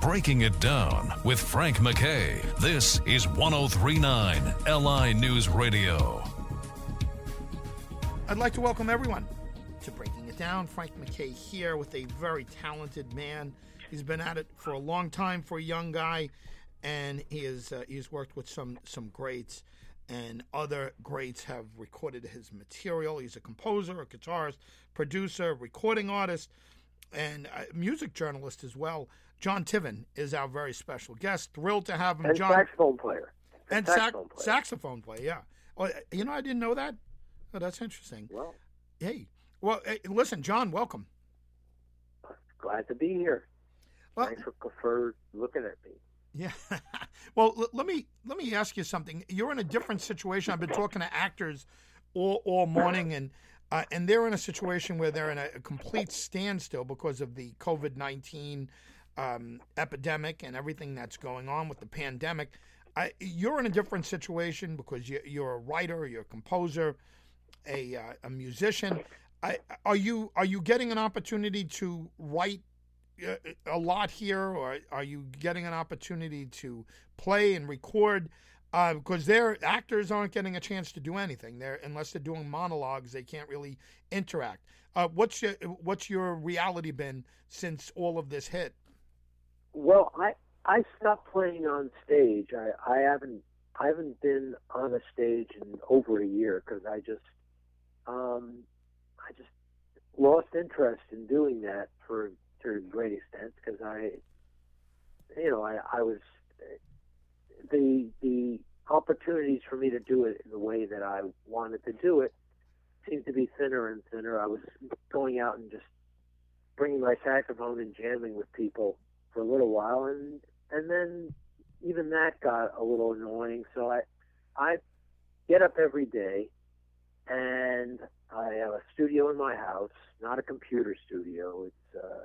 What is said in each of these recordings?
Breaking It Down with Frank McKay. This is 1039 LI News Radio. I'd like to welcome everyone to Breaking It Down. Frank McKay here with a very talented man. He's been at it for a long time for a young guy, and he's worked with some greats, and other greats have recorded his material. He's a composer, a guitarist, producer, recording artist, and a music journalist as well. John Tiven is our very special guest. Thrilled to have him, and John. Saxophone player. And saxophone player, yeah. Oh, I didn't know that. Oh, that's interesting. Well, hey, listen, John, welcome. Glad to be here. Well, Thanks for looking at me. Yeah. Well, let me ask you something. You're in a different situation. I've been talking to actors all morning, and they're in a situation where they're in a complete standstill because of the COVID-19 epidemic and everything that's going on with the pandemic. You're in a different situation because you're a writer, you're a composer, a musician. Are you getting an opportunity to write a lot here, or are you getting an opportunity to play and record? Because their actors aren't getting a chance to do anything. Unless they're doing monologues, they can't really interact. What's your reality been since all of this hit? Well, I stopped playing on stage. I haven't been on a stage in over a year because I just lost interest in doing that to a great extent because I was the opportunities for me to do it in the way that I wanted to do it seemed to be thinner and thinner. I was going out and just bringing my saxophone and jamming with people for a little while, and then even that got a little annoying. So I get up every day, and I have a studio in my house, not a computer studio. It's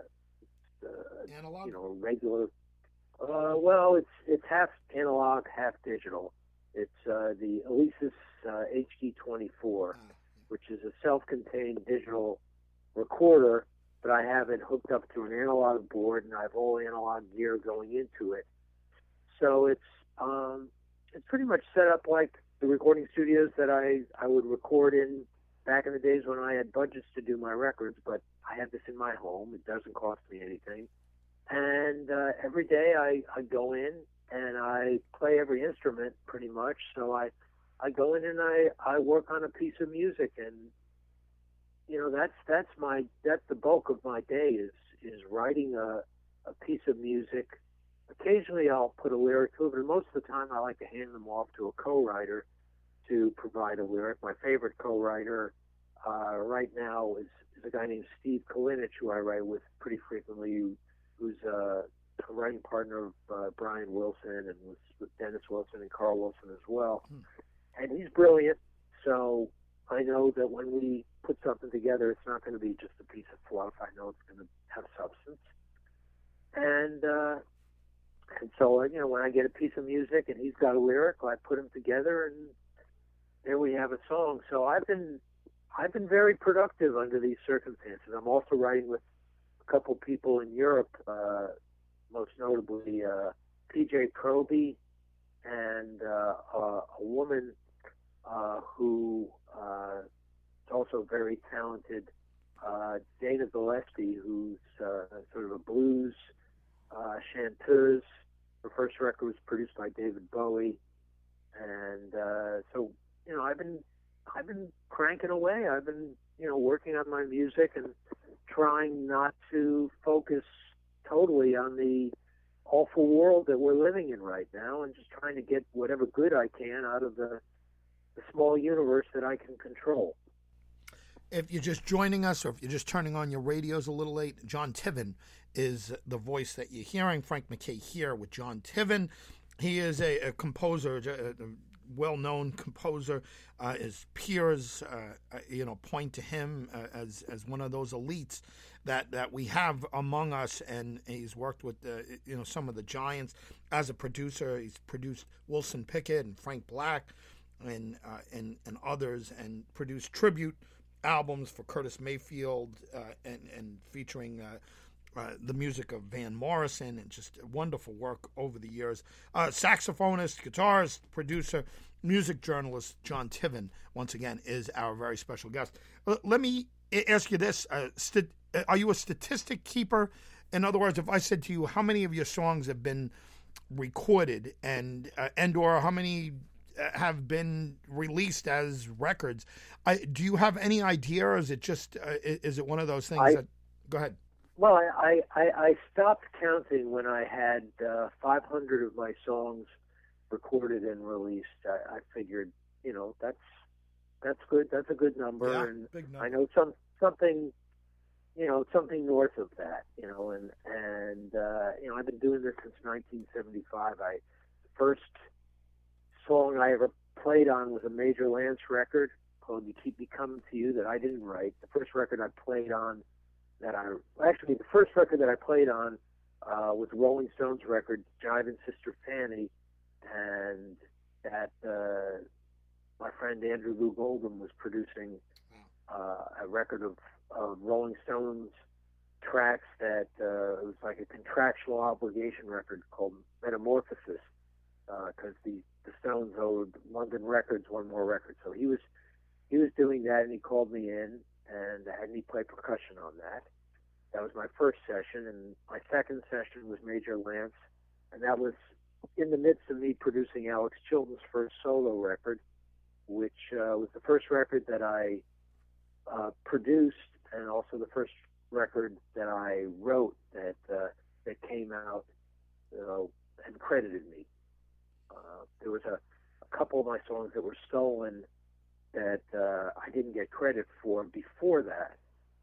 analog? Regular. Well, it's half analog, half digital. It's the Alesis HD24, which is a self-contained digital recorder, but I have it hooked up to an analog board, and I have all analog gear going into it. So it's pretty much set up like the recording studios that I would record in back in the days when I had budgets to do my records, but I have this in my home. It doesn't cost me anything. And every day I go in and I play every instrument pretty much. So I go in and I work on a piece of music, and that's the bulk of my day is writing a piece of music. Occasionally I'll put a lyric to it, but most of the time I like to hand them off to a co-writer to provide a lyric. My favorite co-writer right now is a guy named Steve Kalinich, who I write with pretty frequently, who's a writing partner of Brian Wilson and was with Dennis Wilson and Carl Wilson as well. And he's brilliant, so I know that when we put something together, it's not going to be just a piece of fluff. I know it's going to have substance. And so, when I get a piece of music and he's got a lyric, I put them together, and there we have a song. So I've been very productive under these circumstances. I'm also writing with a couple people in Europe, most notably PJ Proby and a woman who is also very talented, Dana Gillespie, who's sort of a blues chanteuse. Her first record was produced by David Bowie, and so I've been cranking away. I've been working on my music and trying not to focus totally on the awful world that we're living in right now, and just trying to get whatever good I can out of the small universe that I can control. If you're just joining us, or if you're just turning on your radios a little late, John Tiven is the voice that you're hearing. Frank McKay here with John Tiven. He is a composer, a well-known composer. His peers, point to him as one of those elites that we have among us, and he's worked with some of the giants as a producer. He's produced Wilson Pickett and Frank Black and others, and produced tribute albums for Curtis Mayfield and featuring the music of Van Morrison, and just wonderful work over the years. Saxophonist, guitarist, producer, music journalist John Tiven, once again, is our very special guest. Let me ask you this. Are you a statistic keeper? In other words, if I said to you, how many of your songs have been recorded and or how many have been released as records, do you have any idea, or is it just is it one of those things that... Go ahead. Well, I stopped counting when I had 500 of my songs recorded and released. I figured, that's good. That's a good number, yeah, and big number. I know something north of that, and I've been doing this since 1975. The first song I ever played on was a Major Lance record called "You Keep Me Coming to You" that I didn't write. The first record I played on the first record that I played on was the Rolling Stones record, "Jivin' Sister Fanny," and that my friend Andrew Lou Goldham was producing a record of Rolling Stones tracks that it was like a contractual obligation record called Metamorphosis, because the Stones owed London Records one more record. So he was doing that, and he called me in and had me play percussion on that. That was my first session, and my second session was Major Lance, and that was in the midst of me producing Alex Chilton's first solo record, which was the first record that I produced, and also the first record that I wrote that came out and credited me. There was a couple of my songs that were stolen that I didn't get credit for before that.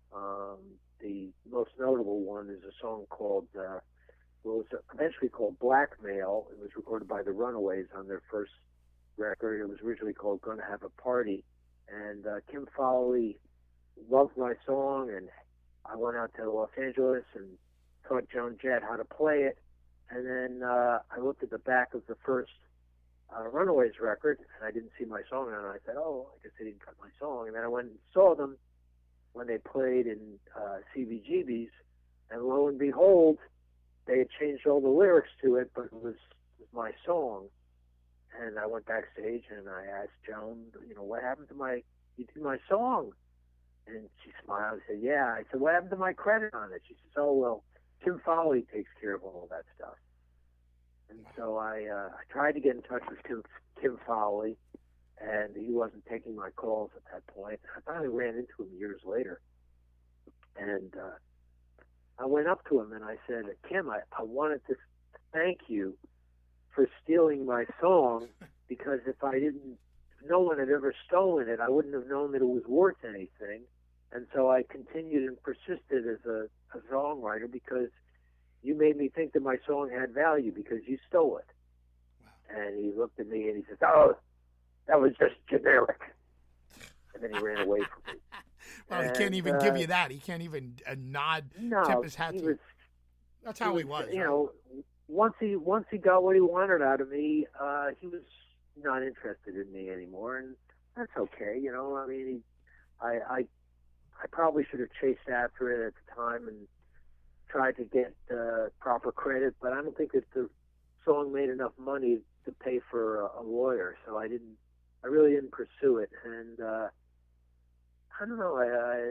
The most notable one is a song called, was eventually called Blackmail. It was recorded by the Runaways on their first record. It was originally called Gonna Have a Party. And Kim Fowley loved my song, and I went out to Los Angeles and taught Joan Jett how to play it. And then I looked at the back of the first Runaways record, and I didn't see my song on it. I said, oh, I guess they didn't cut my song. And then I went and saw them when they played in CBGB's, and lo and behold, they had changed all the lyrics to it, but it was my song. And I went backstage and I asked Joan, what happened to you did my song? And she smiled and said, yeah. I said, what happened to my credit on it? She says, oh, well, Kim Fowley takes care of all that stuff. And so I tried to get in touch with Kim Fowley, and he wasn't taking my calls at that point. I finally ran into him years later, and I went up to him and I said, Kim, I wanted to thank you for stealing my song, because if no one had ever stolen it, I wouldn't have known that it was worth anything. And so I continued and persisted as a songwriter, because you made me think that my song had value because you stole it. Wow. And he looked at me and he said, oh, that was just generic. And then he ran away from me. Well, he can't even give you that. He can't even tip his hat to you. That's how he was. Once he got what he wanted out of me, he was not interested in me anymore, and that's okay. I probably should have chased after it at the time and tried to get proper credit, but I don't think that the song made enough money to pay for a lawyer, so I really didn't pursue it. And I don't know,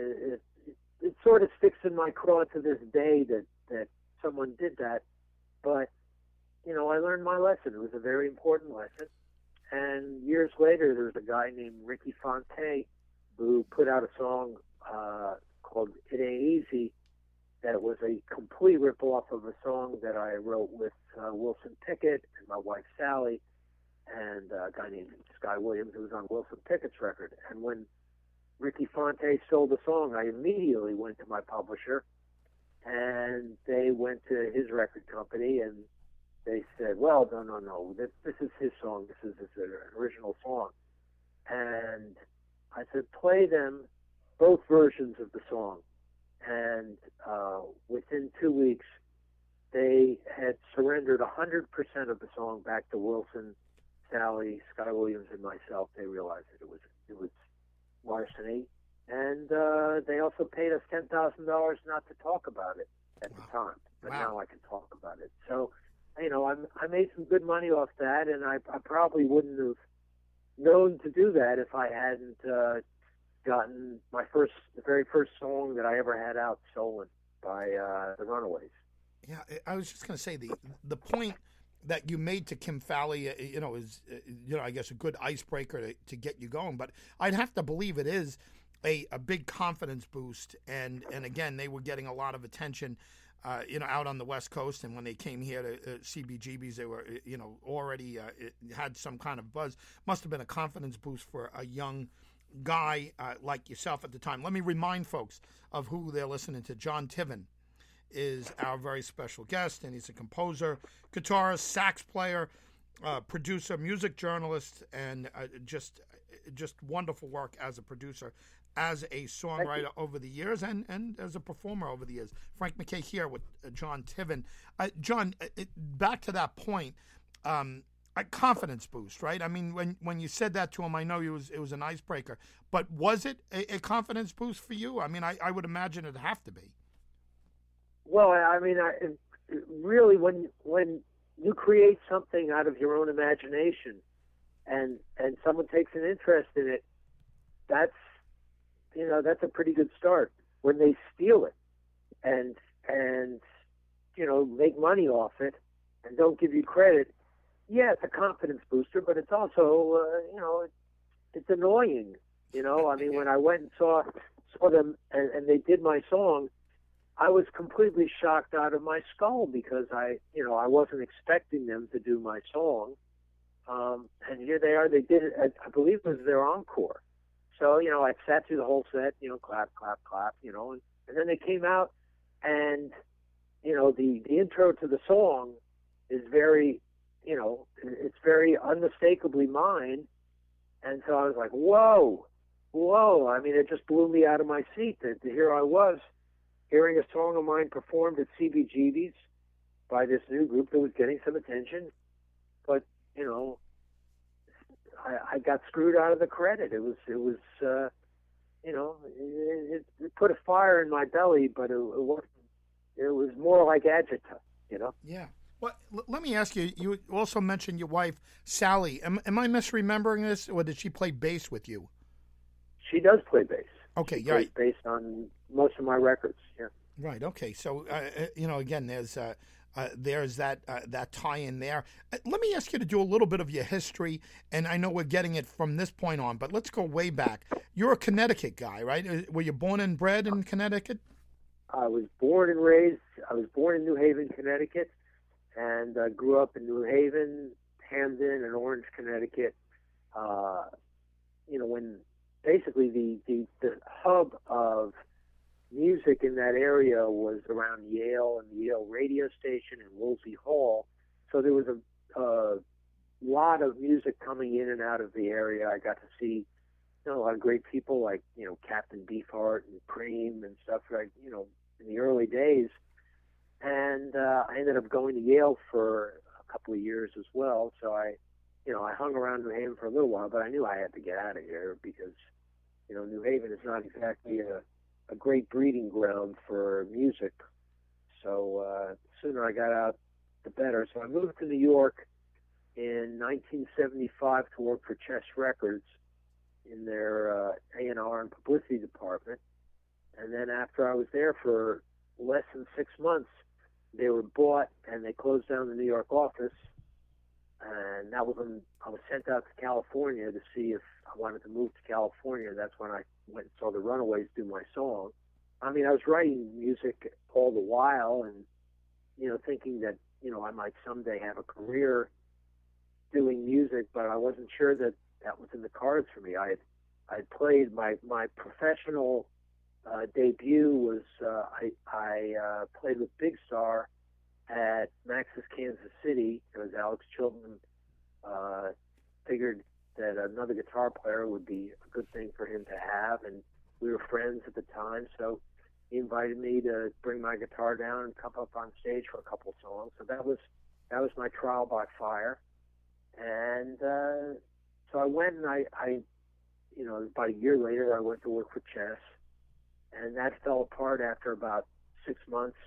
it sort of sticks in my craw to this day that someone did that, but I learned my lesson. It was a very important lesson. And years later, there was a guy named Ricky Fonte who put out a song called "It Ain't Easy," that was a complete rip-off of a song that I wrote with Wilson Pickett and my wife Sally, and a guy named Sky Williams, who was on Wilson Pickett's record. And when Ricky Fonte sold the song, I immediately went to my publisher, and they went to his record company, and they said, well, no, this is his song. This is an original song. And I said, play them both versions of the song. And within 2 weeks, they had surrendered 100% of the song back to Wilson, Sally, Sky Williams, and myself. They realized that it was larceny. And they also paid us $10,000 not to talk about it. at the time, but Wow. now I can talk about it. So, I made some good money off that, and I probably wouldn't have known to do that if I hadn't gotten the very first song that I ever had out stolen by the Runaways. Yeah, I was just going to say the point that you made to Kim Fowley, is I guess a good icebreaker to get you going. But I'd have to believe it is a big confidence boost, and again they were getting a lot of attention, out on the West Coast, and when they came here to CBGB's, they were already had some kind of buzz. Must have been a confidence boost for a young guy like yourself at the time. Let me remind folks of who they're listening to. John Tiven is our very special guest, and he's a composer, guitarist, sax player, producer, music journalist, and just wonderful work as a producer, as a songwriter over the years, and as a performer over the years. Frank MacKay here with John Tiven. John, back to that point, a confidence boost, right? I mean, when you said that to him, I know it was an icebreaker, but was it a confidence boost for you? I mean, I would imagine it'd have to be. Well, I mean, really, when you create something out of your own imagination, and someone takes an interest in it, that's a pretty good start. When they steal it and make money off it and don't give you credit, yeah, it's a confidence booster, but it's also it's annoying. I mean, when I went and saw them and they did my song, I was completely shocked out of my skull because I wasn't expecting them to do my song. And here they are. They did it. I believe it was their encore. So, I sat through the whole set, clap, clap, clap, and then they came out and, the intro to the song is very, it's very unmistakably mine. And so I was like, whoa. I mean, it just blew me out of my seat that here I was, hearing a song of mine performed at CBGB's by this new group that was getting some attention, but I got screwed out of the credit. It put a fire in my belly, but it wasn't. It was more like agita, Yeah. Well, let me ask you. You also mentioned your wife, Sally. Am I misremembering this, or did she play bass with you? She does play bass. Okay, she plays bass on most of my records. Yeah. Right. Okay. So, again, there's that tie-in there. Let me ask you to do a little bit of your history, and I know we're getting it from this point on, but let's go way back. You're a Connecticut guy, right? Were you born and bred in Connecticut? I was born and raised. I was born in New Haven, Connecticut, and grew up in New Haven, Hamden, and Orange, Connecticut. When basically the hub of music in that area was around Yale and the Yale radio station and Woolsey Hall. So there was a lot of music coming in and out of the area. I got to see a lot of great people like, Captain Beefheart and Cream and stuff like, in the early days. And I ended up going to Yale for a couple of years as well. So I hung around New Haven for a little while, but I knew I had to get out of here because, New Haven is not exactly a great breeding ground for music. So the sooner I got out, the better. So I moved to New York in 1975 to work for Chess Records in their A&R and publicity department. And then after I was there for less than 6 months, they were bought and they closed down the New York office. And that was when I was sent out to California to see if I wanted to move to California. That's when I went and saw the Runaways do my song. I mean, I was writing music all the while and, thinking that, I might someday have a career doing music, but I wasn't sure that was in the cards for me. I played my professional debut was I played with Big Star at Max's Kansas City. It was Alex Chilton figured that another guitar player would be a good thing for him to have, and we were friends at the time, so he invited me to bring my guitar down and come up on stage for a couple of songs. So that was my trial by fire, and so I went and I about a year later I went to work for Chess, and that fell apart after about 6 months.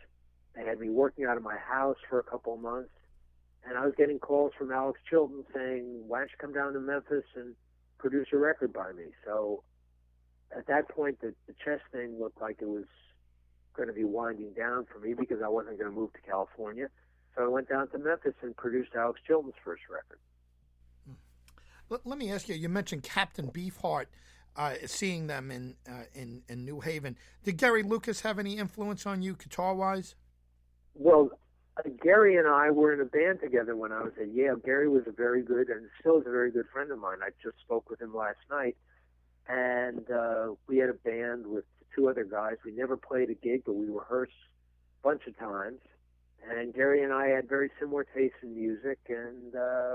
They had me working out of my house for a couple of months, and I was getting calls from Alex Chilton saying, "Why don't you come down to Memphis and produce a record by me?" So at that point, the chess thing looked like it was going to be winding down for me because I wasn't going to move to California. So I went down to Memphis and produced Alex Chilton's first record. Let me ask you. You mentioned Captain Beefheart, seeing them in New Haven. Did Gary Lucas have any influence on you guitar-wise? Well, Gary and I were in a band together when I was at Yale. Gary was a very good and still is a very good friend of mine. I just spoke with him last night, and we had a band with two other guys. We never played a gig, but we rehearsed a bunch of times. And Gary and I had very similar tastes in music, and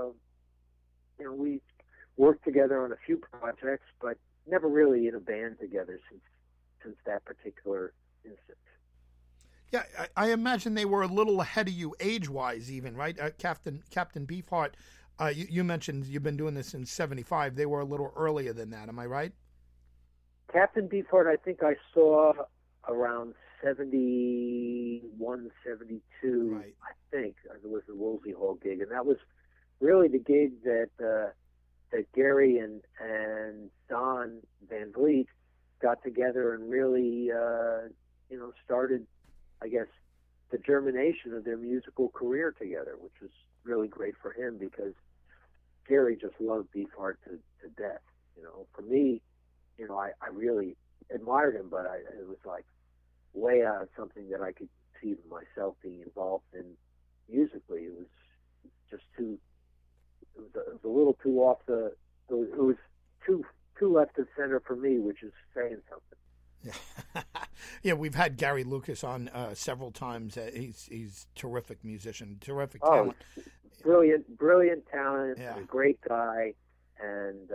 we worked together on a few projects, but never really in a band together since that particular instance. Yeah, I imagine they were a little ahead of you age-wise, even, right? Captain Beefheart, you mentioned you've been doing this since '75. They were a little earlier than that. Am I right? Captain Beefheart, I think I saw around 71, 72. Right. I think it was the Woolsey Hall gig, and that was really the gig that Gary and Don Van Vliet got together and really started, I guess, the germination of their musical career together, which was really great for him because Gary just loved Beefheart to death. For me, I really admired him, but it was like way out of something that I could see myself being involved in musically. It was just too. It was a little too off the. It was too left of center for me, which is saying something. Yeah, we've had Gary Lucas on several times. He's terrific musician, terrific talent. Brilliant talent, yeah. A great guy, and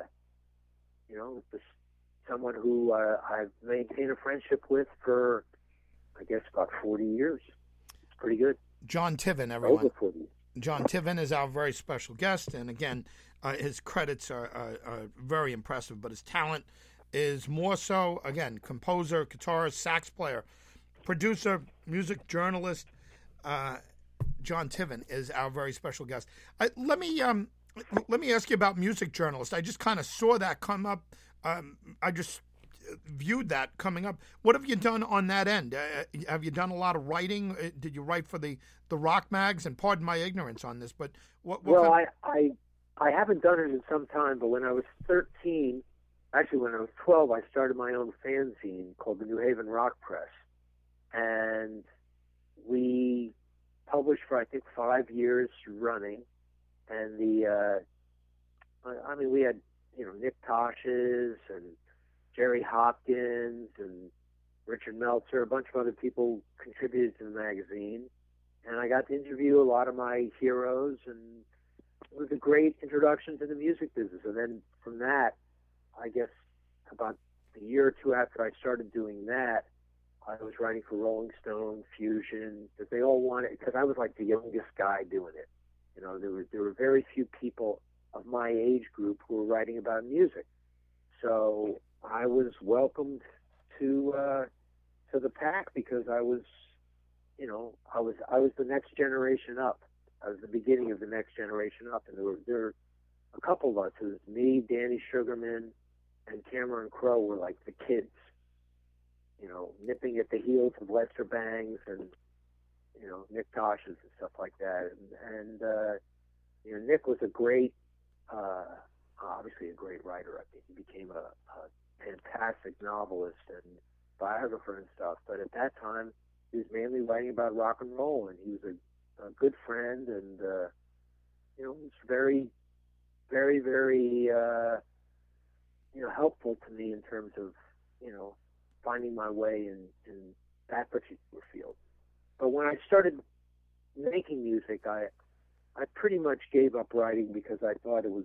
just someone who I've maintained a friendship with for, I guess, about 40 years. It's pretty good. John Tiven, everyone. Over 40. John Tiven is our very special guest, and again, his credits are very impressive, but his talent is more so, again, composer, guitarist, sax player, producer, music journalist. John Tiven is our very special guest. Let me ask you about music journalist. I just kind of saw that come up. I just viewed that coming up. What have you done on that end? Have you done a lot of writing? Did you write for the rock mags? And pardon my ignorance on this, but what well, I haven't done it in some time, but when I was 13, actually when I was 12, I started my own fanzine called the New Haven Rock Press, and we published for I think 5 years running, and we had Nick Tosh's and Jerry Hopkins and Richard Meltzer, a bunch of other people contributed to the magazine, and I got to interview a lot of my heroes, and it was a great introduction to the music business. And then from that, I guess about a year or two after I started doing that, I was writing for Rolling Stone, Fusion, because they all wanted, because I was like the youngest guy doing it. There were very few people of my age group who were writing about music. So I was welcomed to the pack because I was the next generation up. I was the beginning of the next generation up, and there were a couple of us. It was me, Danny Sugarman, and Cameron Crowe were like the kids, nipping at the heels of Lester Bangs and Nick Tosh's and stuff like that. And Nick was a great, obviously a great writer. I think he became a fantastic novelist and biographer and stuff. But at that time, he was mainly writing about rock and roll, and he was a good friend, and he was very, very, very helpful to me in terms of finding my way in that particular field. But when I started making music, I pretty much gave up writing because I thought it was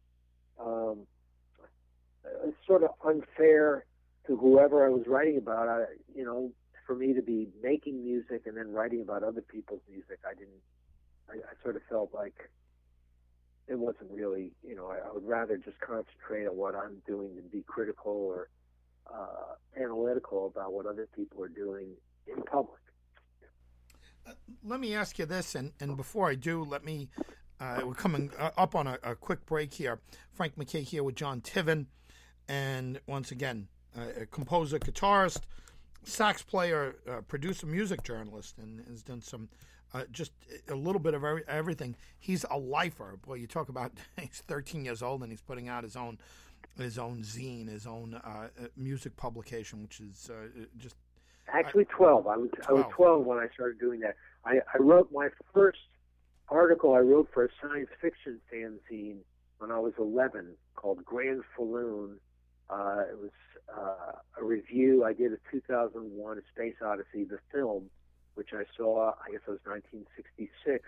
sort of unfair to whoever I was writing about. For me to be making music and then writing about other people's music, I sort of felt like it wasn't really, I would rather just concentrate on what I'm doing than be critical or analytical about what other people are doing in public. Let me ask you this, and before I do, let me. We're coming up on a quick break here. Frank MacKay here with John Tiven, and once again, a composer, guitarist, sax player, producer, music journalist, and has done some just a little bit of everything. He's a lifer. Boy, you talk about he's 13 years old and he's putting out his own zine, his own music publication, which is just actually 12. I was 12 when I started doing that. I wrote my first article. I wrote for a science fiction fanzine when I was 11 called Grand Falloon. It was a review I did of 2001: A Space Odyssey, the film, which I saw. I guess it was 1966.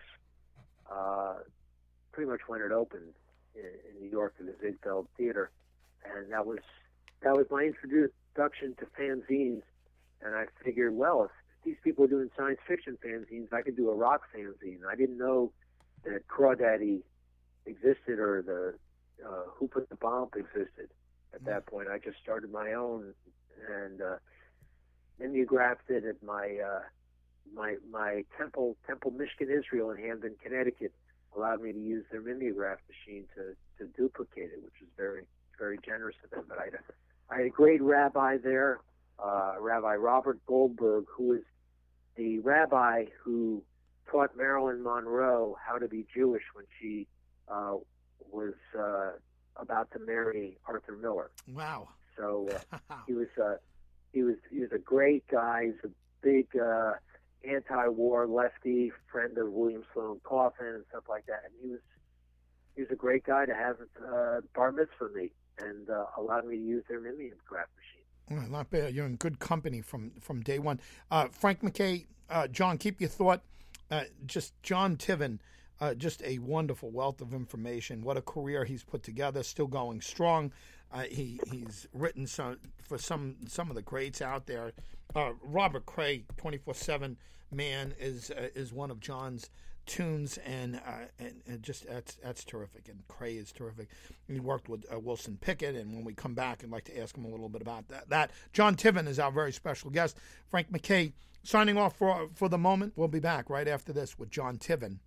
Pretty much when it opened in New York at the Ziegfeld Theater, and that was my introduction to fanzines. And I figured, well, if these people are doing science fiction fanzines, I could do a rock fanzine. I didn't know that Crawdaddy existed or the Who Put the Bomb existed at that point. I just started my own and mimeographed it at my Temple, Michigan, Israel in Hamden, Connecticut allowed me to use their mimeograph machine to duplicate it, which was very, very generous of them. But I had a great rabbi there, Rabbi Robert Goldberg, who was the rabbi who taught Marilyn Monroe how to be Jewish when she was about to marry Arthur Miller. Wow! So he was a great guy. He's a big anti-war lefty, friend of William Sloane Coffin and stuff like that. And he was a great guy to have bar mitzvah me and allowed me to use their mimeograph machine. Well, not bad. You're in good company from day one. Frank MacKay, John, keep your thought. Just John Tiven, just a wonderful wealth of information. What a career he's put together, still going strong. He's written for some of the greats out there. Robert Cray, 24/7 man, is one of John's tunes, and just that's terrific. And Cray is terrific. He worked with Wilson Pickett, and when we come back, I'd like to ask him a little bit about that. John Tiven is our very special guest. Frank MacKay signing off for the moment. We'll be back right after this with John Tiven.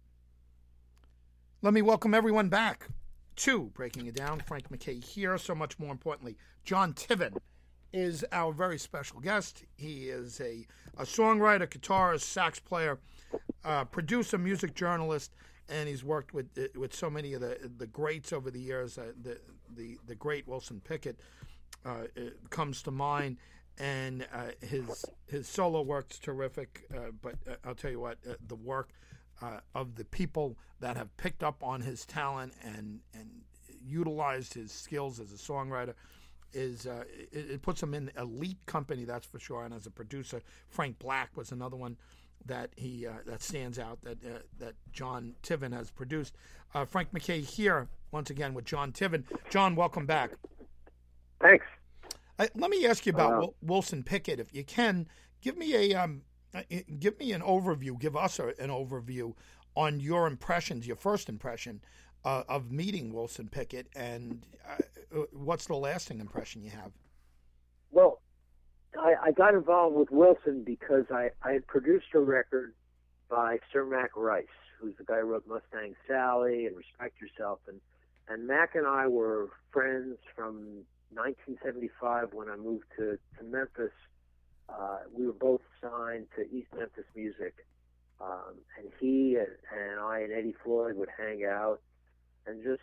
Let me welcome everyone back to Breaking It Down. Frank MacKay here. So much more importantly, John Tiven is our very special guest. He is a songwriter, guitarist, sax player, producer, music journalist, and he's worked with so many of the greats over the years. The great Wilson Pickett comes to mind, and his solo work's terrific. But I'll tell you what, the work of the people that have picked up on his talent and utilized his skills as a songwriter is it puts him in elite company, that's for sure. And as a producer, Frank Black was another one that that stands out that John Tiven has produced. Frank MacKay here once again with John Tiven. John, welcome back. Thanks. Let me ask you about Wilson Pickett, if you can. Give me an overview. Give us an overview on your impressions, your first impression of meeting Wilson Pickett, and what's the lasting impression you have? Well, I got involved with Wilson because I had produced a record by Sir Mac Rice, who's the guy who wrote Mustang Sally and Respect Yourself. And Mac and I were friends from 1975 when I moved to Memphis. We were both signed to East Memphis Music. And he and I and Eddie Floyd would hang out and just,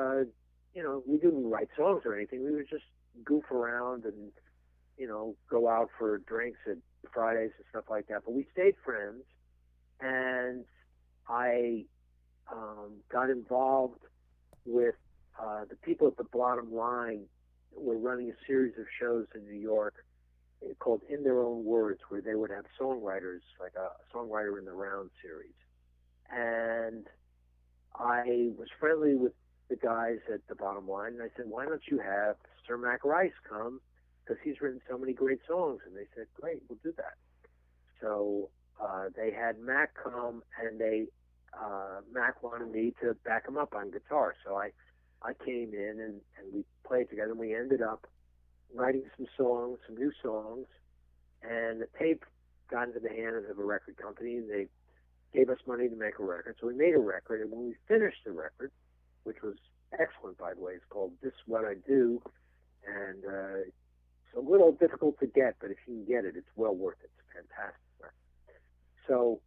we didn't write songs or anything. We would just goof around and, go out for drinks at Fridays and stuff like that. But we stayed friends, and I got involved with the people at the Bottom Line. Were running a series of shows in New York called In Their Own Words, where they would have songwriters, like a Songwriter in the Round series. And I was friendly with the guys at the Bottom Line, and I said, why don't you have Sir Mac Rice come, because he's written so many great songs. And they said, great, we'll do that. So they had Mac come, and Mac wanted me to back him up on guitar. So I came in, and we played together, and we ended up writing some new songs, and the tape got into the hands of a record company, and they gave us money to make a record. So we made a record, and when we finished the record, which was excellent, by the way, it's called This Is What I Do, and it's a little difficult to get, but if you can get it, it's well worth it. It's a fantastic record. So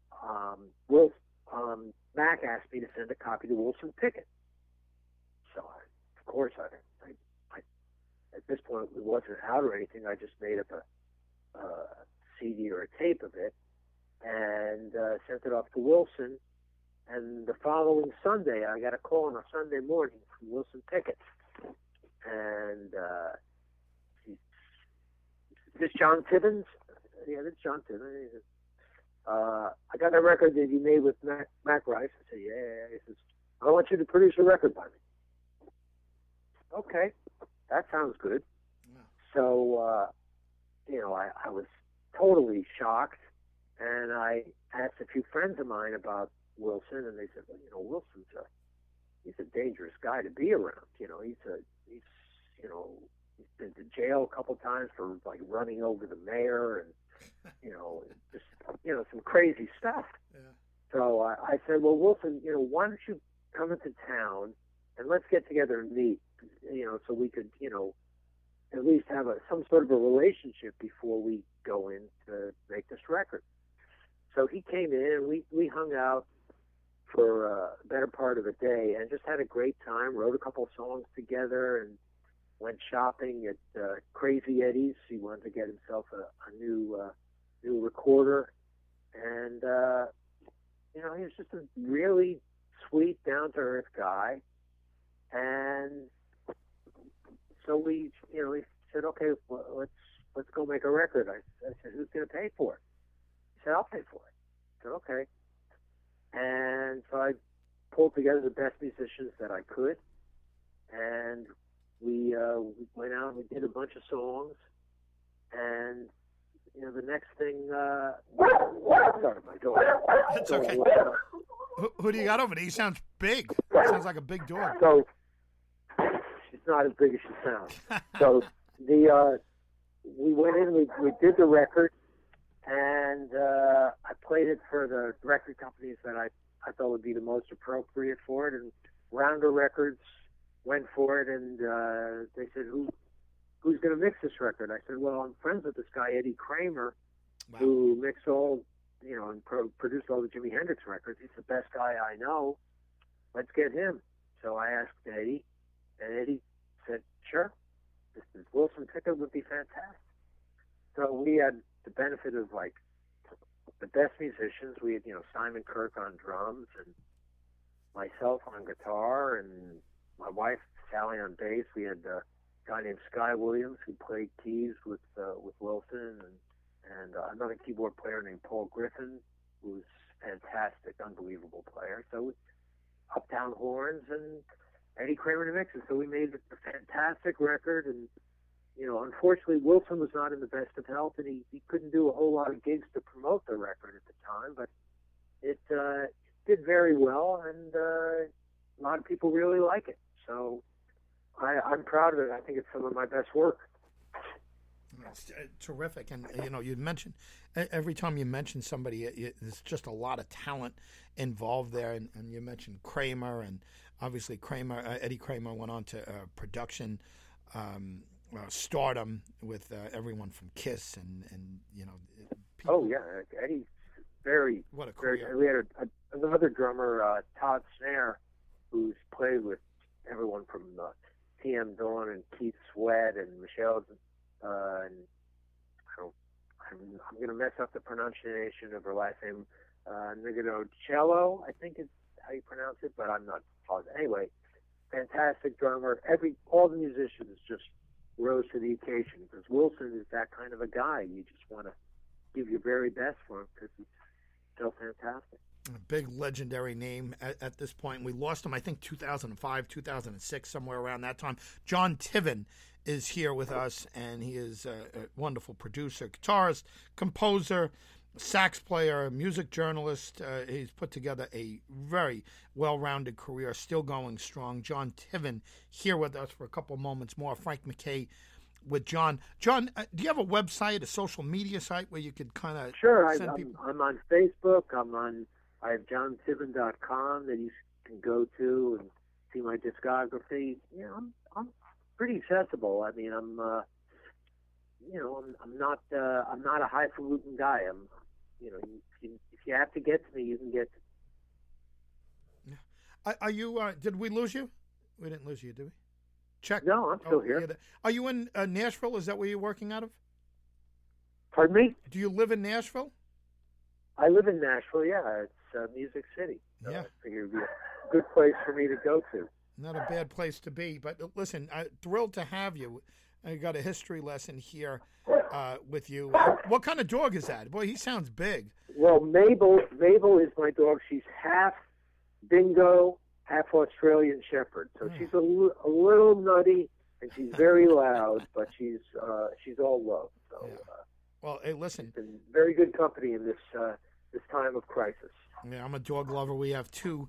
Mac asked me to send a copy to Wilson Pickett. So, of course, I at this point, it wasn't out or anything. I just made up a CD or a tape of it and sent it off to Wilson. And the following Sunday, I got a call on a Sunday morning from Wilson Pickett. And he said, "Is this John Tibbins?" "Yeah, this is John Tibbins." He said, "I got a record that you made with Mac Rice." I said, "Yeah." He says, "I want you to produce a record by me." "Okay, that sounds good." Yeah. So, I was totally shocked, and I asked a few friends of mine about Wilson, and they said, "Well, Wilson's he's a dangerous guy to be around. He's been to jail a couple times for like running over the mayor and just some crazy stuff." Yeah. So I said, "Well, Wilson, why don't you come into town and let's get together and meet, so we could, at least have some sort of a relationship before we go in to make this record." So he came in, and we hung out for a better part of a day and just had a great time, wrote a couple of songs together, and went shopping at Crazy Eddie's. He wanted to get himself a new recorder. And, he was just a really sweet, down-to-earth guy. And so we said, "Okay, well, let's go make a record." I said, "Who's going to pay for it?" He said, "I'll pay for it." I said, "Okay." And so I pulled together the best musicians that I could, and we went out and we did a bunch of songs. And the next thing, sorry, my dog. That's okay. Who do you got over there? He sounds big. Sounds like a big dog. So she's not as big as she sounds. So we went in, we did the record, and I played it for the record companies that I thought would be the most appropriate for it, and Rounder Records went for it, and they said, who's going to mix this record? I said, "Well, I'm friends with this guy, Eddie Kramer, wow, who mixed all, and produced all the Jimi Hendrix records. He's the best guy I know. Let's get him." So I asked Eddie, and Eddie said, "Sure, this is Wilson Pickett would be fantastic." So we had the benefit of like the best musicians. We had, Simon Kirke on drums, and myself on guitar, and my wife Sally on bass. We had a guy named Sky Williams who played keys with Wilson, and another keyboard player named Paul Griffin, who's fantastic, unbelievable player. So up-down horns, and Eddie Kramer to mix it. So we made a fantastic record, and unfortunately, Wilson was not in the best of health, and he couldn't do a whole lot of gigs to promote the record at the time, but it did very well, and a lot of people really like it. So I'm proud of it. I think it's some of my best work. It's terrific. And, you mentioned, every time you mention somebody, there's just a lot of talent involved there. And you mentioned Kramer, and obviously Eddie Kramer went on to production stardom with everyone from Kiss and people. Oh, yeah. Eddie's what a career. We had another drummer, Todd Snare, who's played with everyone from T.M. Dawn and Keith Sweat and Michelle, and I'm going to mess up the pronunciation of her last name, Nigocello, I think is how you pronounce it, but I'm not positive. Anyway, fantastic drummer. All the musicians just rose to the occasion, because Wilson is that kind of a guy. You just want to give your very best for him because he's so fantastic. A big legendary name at this point. We lost him, I think, 2005, 2006, somewhere around that time. John Tiven is here with us, and he is a wonderful producer, guitarist, composer, sax player, music journalist. He's put together a very well-rounded career, still going strong. John Tiven here with us for a couple of moments more. Frank MacKay with John. John, do you have a website, a social media site where you could kind of Sure, send people? I'm on Facebook. I'm on I have johntiven.com that you can go to and see my discography. You know, I'm pretty accessible. I mean, I'm not a highfalutin guy. If you have to get to me, you can get to me. Are you? Did we lose you? We didn't lose you, did we? Check. No, I'm still here. Yeah, are you in Nashville? Is that where you're working out of? Pardon me? Do you live in Nashville? I live in Nashville, yeah. It's Music City. So yeah. I figured it would be a good place for me to go to. Not a bad place to be. But listen, I'm thrilled to have you. I got a history lesson here with you. What kind of dog is that? Boy, he sounds big. Well, Mabel is my dog. She's half Dingo, half Australian Shepherd. So she's a little nutty, and she's very loud, but she's all love. So, yeah. Well, hey, listen. She's been very good company in this time of crisis. Yeah, I'm a dog lover. We have 2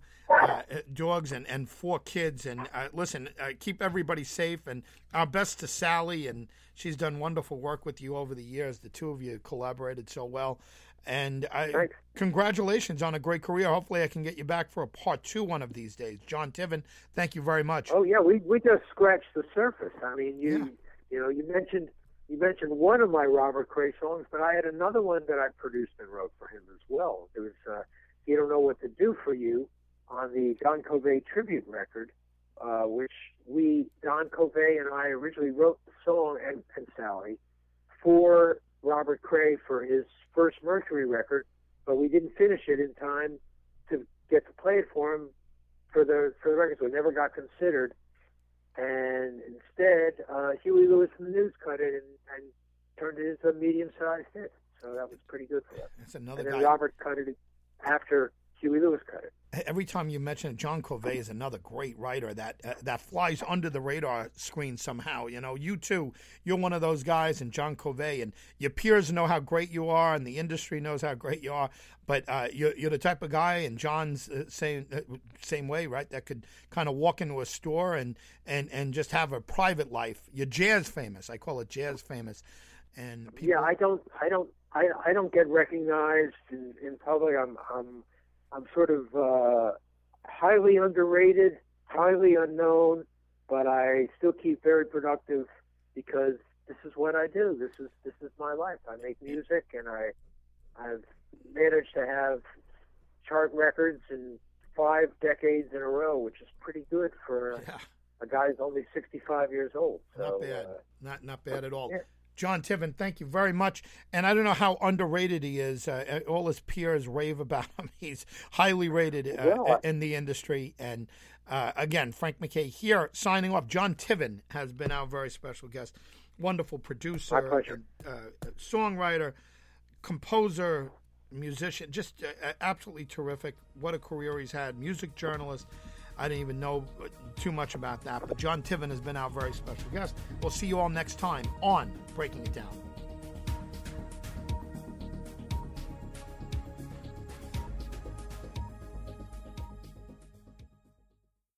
dogs and 4 kids. And listen, keep everybody safe. And our best to Sally. And she's done wonderful work with you over the years. The 2 of you collaborated so well. And congratulations on a great career. Hopefully I can get you back for a part 2 one of these days. John Tiven, thank you very much. Oh, yeah, we just scratched the surface. I mean, you mentioned one of my Robert Cray songs, but I had another one that I produced and wrote for him as well. It was You Don't Know What to Do for You on the Don Covey tribute record, which Don Covey and I originally wrote the song and Sally for Robert Cray for his first Mercury record, but we didn't finish it in time to get to play it for him for the record, so it never got considered. And instead, Huey Lewis and the News cut it and turned it into a medium-sized hit. So that was pretty good for us. That's another and then guy. Robert cut it after Huey Lewis cut it. Every time you mention it, John Covey is another great writer that flies under the radar screen somehow. You know, you too, you're one of those guys, and John Covey, and your peers know how great you are, and the industry knows how great you are. But you're the type of guy, and John's same way, right? That could kind of walk into a store and just have a private life. You're jazz famous. I call it jazz famous. And people... yeah, I don't get recognized in public. I'm sort of highly underrated, highly unknown, but I still keep very productive because this is what I do. This is my life. I make music, and I've managed to have chart records in 5 decades in a row, which is pretty good for a guy who's only 65 years old. So, not bad. Not bad at all. Yeah. John Tiven, thank you very much. And I don't know how underrated he is. All his peers rave about him. He's highly rated in the industry. And again, Frank MacKay here signing off. John Tiven has been our very special guest. Wonderful producer, my pleasure. Songwriter, composer, musician, just absolutely terrific. What a career he's had. Music journalist. I didn't even know too much about that, but John Tiven has been our very special guest. We'll see you all next time on Breaking It Down.